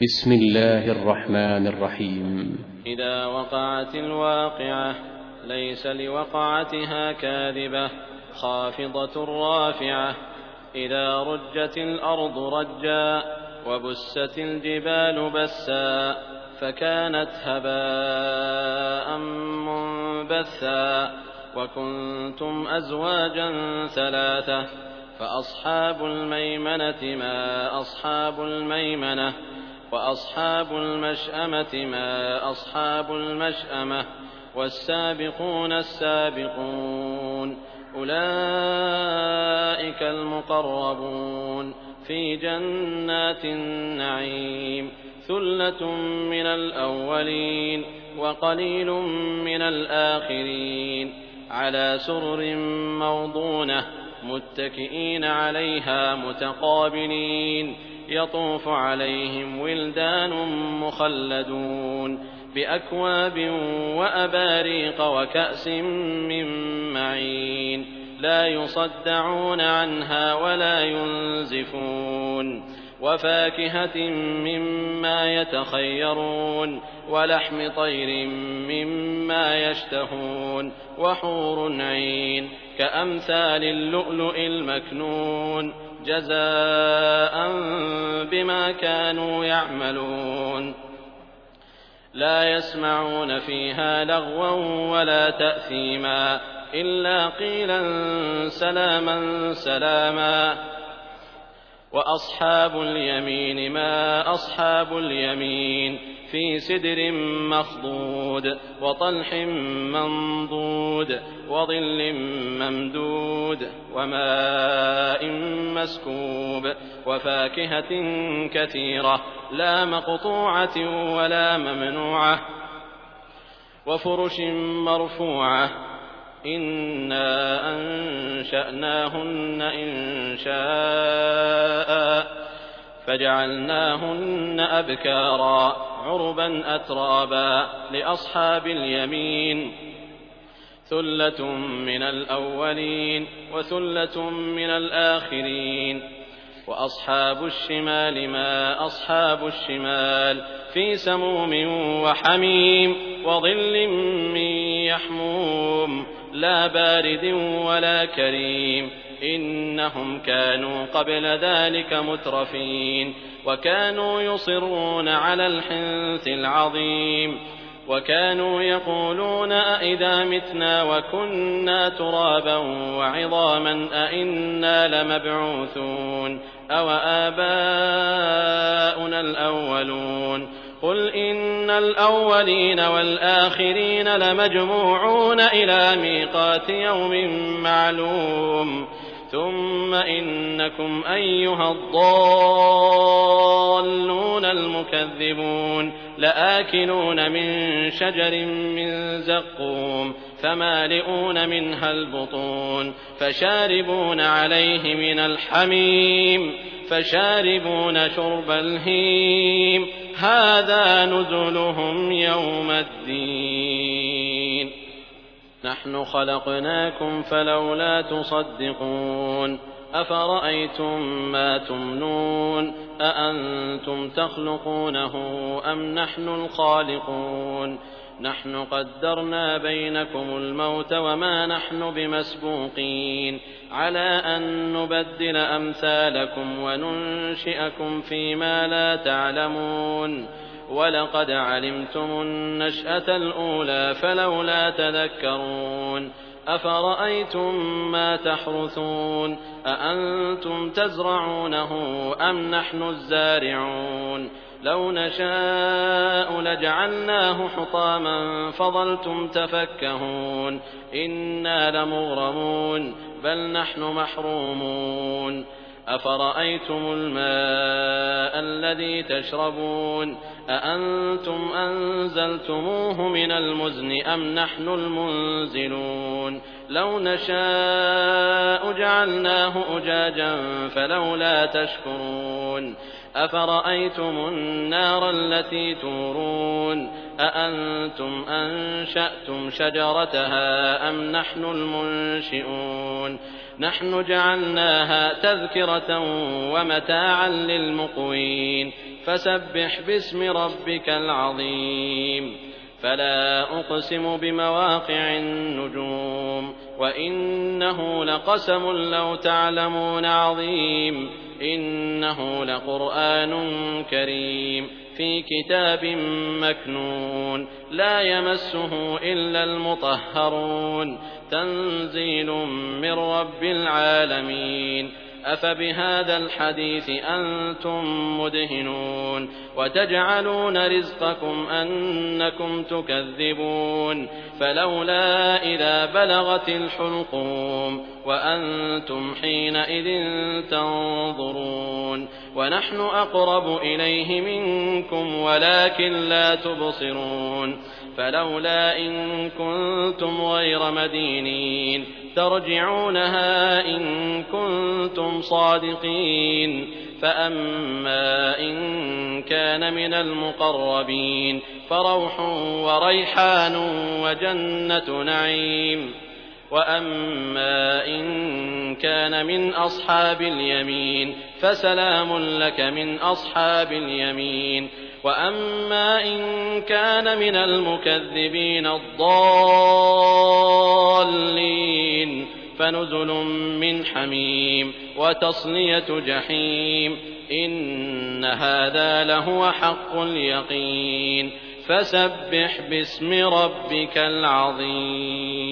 بسم الله الرحمن الرحيم. إذا وقعت الواقعة ليس لوقعتها كاذبة خافضة رافعة. إذا رجت الأرض رجا وبست الجبال بسا فكانت هباء منبثا وكنتم أزواجا ثلاثة فأصحاب الميمنة ما أصحاب الميمنة وأصحاب المشأمة ما أصحاب المشأمة والسابقون السابقون أولئك المقربون في جنات النعيم ثلة من الأولين وقليل من الآخرين على سرر موضونة متكئين عليها متقابلين يطوف عليهم ولدان مخلدون بأكواب وأباريق وكأس من معين لا يصدعون عنها ولا ينزفون وفاكهة مما يتخيرون ولحم طير مما يشتهون وحور عين كأمثال اللؤلؤ المكنون جزاء بما كانوا يعملون لا يسمعون فيها لغوا ولا تأثيما إلا قيلا سلاما سلاما وأصحاب اليمين ما أصحاب اليمين في سدر مخضود وطلح منضود وظل ممدود وماء مسكوب وفاكهة كثيرة لا مقطوعة ولا ممنوعة وفرش مرفوعة إنا أنشأناهن إنشاء فجعلناهن أبكارا عربا أترابا لأصحاب اليمين ثلة من الأولين وثلة من الآخرين وأصحاب الشمال ما أصحاب الشمال في سموم وحميم وظل من يحموم لا بارد ولا كريم إنهم كانوا قبل ذلك مترفين وكانوا يصرون على الحنث العظيم وكانوا يقولون أئذا متنا وكنا ترابا وعظاما أئنا لمبعوثون أو آباؤنا الأولون قل إن الأولين والآخرين لمجموعون إلى ميقات يوم معلوم ثم إنكم أيها الضالون المكذبون لآكلون من شجر من زقوم فمالئون منها البطون فشاربون عليه من الحميم فشاربون شرب الهيم هذا نزلهم يوم الدين نحن خلقناكم فلولا تصدقون أفرأيتم ما تمنون أأنتم تخلقونه أم نحن الخالقون نحن قدرنا بينكم الموت وما نحن بمسبوقين على أن نبدل أمثالكم وننشئكم فيما لا تعلمون ولقد علمتم النشأة الأولى فلولا تذكرون أفرأيتم ما تحرثون أأنتم تزرعونه أم نحن الزارعون لو نشاء لجعلناه حطاما فظلتم تفكهون إنا لمغرمون بل نحن محرومون أفرأيتم الماء الذي تشربون أأنتم أنزلتموه من المزن أم نحن المنزلون لو نشاء جعلناه أجاجا فلولا تشكرون أفرأيتم النار التي تورون أأنتم أنشأتم شجرتها أم نحن المنشئون نحن جعلناها تذكرة ومتاعا للمقوين فسبح باسم ربك العظيم فلا أقسم بمواقع النجوم وإنه لقسم لو تعلمون عظيم إنه لقرآن كريم في كتاب مكنون لا يمسه إلا المطهرون تنزيل من رب العالمين أفبهذا الحديث أنتم مدهنون وتجعلون رزقكم أنكم تكذبون فلولا إذا بلغت الحلقوم وأنتم حينئذ تنظرون ونحن أقرب إليه منكم ولكن لا تبصرون فلولا إن كنتم غير مدينين ترجعونها إن كنتم صادقين فأما إن كان من المقربين فروح وريحان وجنة نعيم وأما إن كان من أصحاب اليمين فسلام لك من أصحاب اليمين وأما إن كان من المكذبين الضالين فنزل من حميم وتصلية جحيم إن هذا لهو حق اليقين فسبح باسم ربك العظيم